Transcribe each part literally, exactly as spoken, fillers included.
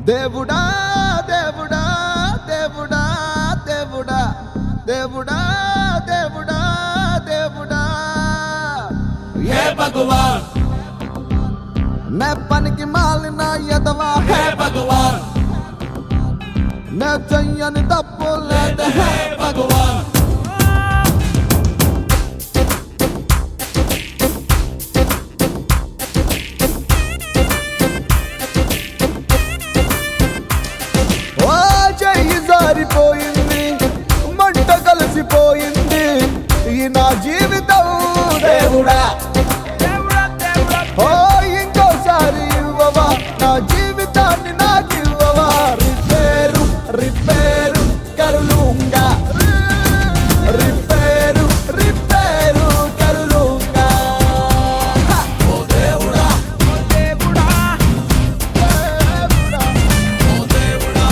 దేవుడా దేవుడా దేవుడా దేవుడా దేవుడా దేవుడా దేవుడా हे भगवान నే పనికి మాలిన ఎదవా हे भगवान నే చెయ్యని తప్పు లేదు हे भगवान ఓ చెయ్యి జారిపోయింది మంట కలిసిపోయింది ఈ నా జీవితం దేవుడా ఓ ఇంకోసారి ఇవ్వవా నా జీవితాన్ని నాకు ఇవ్వవా రిపేరు రిపేరు కరులుంగా రిపేరు రిపేరు కరులుంగా ओ దేవుడా ఓ దేవుడా దేవుడా ओ దేవుడా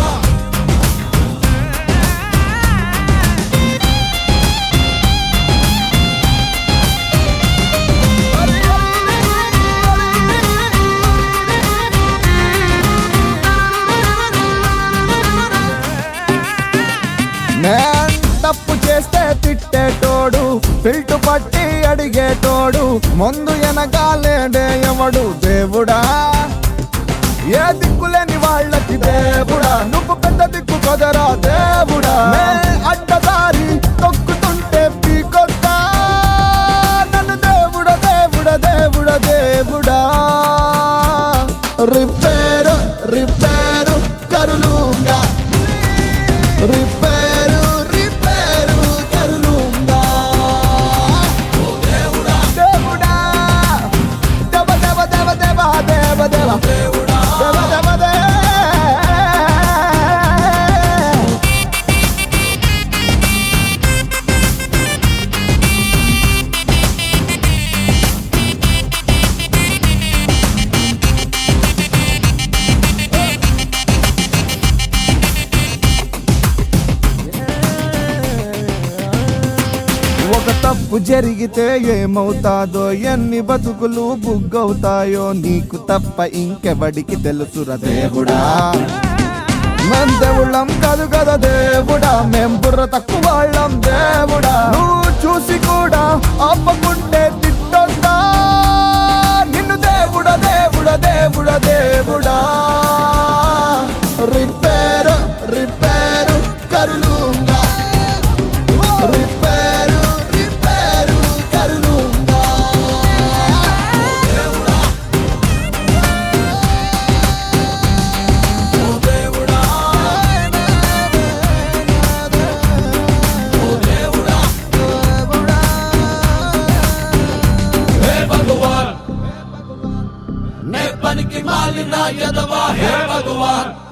నేను తప్పు చేస్తే తిట్టేటోడు పిల్టు పట్టి అడిగేటోడు ముందు వెనకాలేడే ఎవడు దేవుడా ఏ దిక్కులేని వాళ్ళకి దేవుడా నువ్వు పెద్ద దిక్కు కదరా దేవుడా నే అడ్డదారి తొక్కుతుంటే పీకొద్దా నన్ను దేవుడా దేవుడా దేవుడా దేవుడా రిపేరు రిపేరు కరులుంగా రిపేరు రిపేరు కరులుంగా ओ దేవుడా దేవుడా దేవ దేవ దేవ దేవ దేవ దేవ దేవుడా దేవ దేవ దే ఒక తప్పు జరిగితే ఏమవుతాదో ఎన్ని బతుకులు బుగ్గవుతాయో నీకు తప్ప ఇంకెవడికి తెలుసురా దేవుడా మేం దేవుళ్ళం కాదు కదా దేవుడా మేం బుర్ర తక్కువ వాళ్ళం దేవుడా నువ్వు చూసి కూడా ఆపకుంటే తిట్టొద్దా నిన్ను దేవుడా దేవుడా దేవుడా దేవుడా రిపేరు రిపేరు కరులుంగా రిపేరు రిపేరు కరులుంగా ओ దేవుడా ओ దేవుడా हे भगवान मैं पन की मालिना यदवा हे भगवान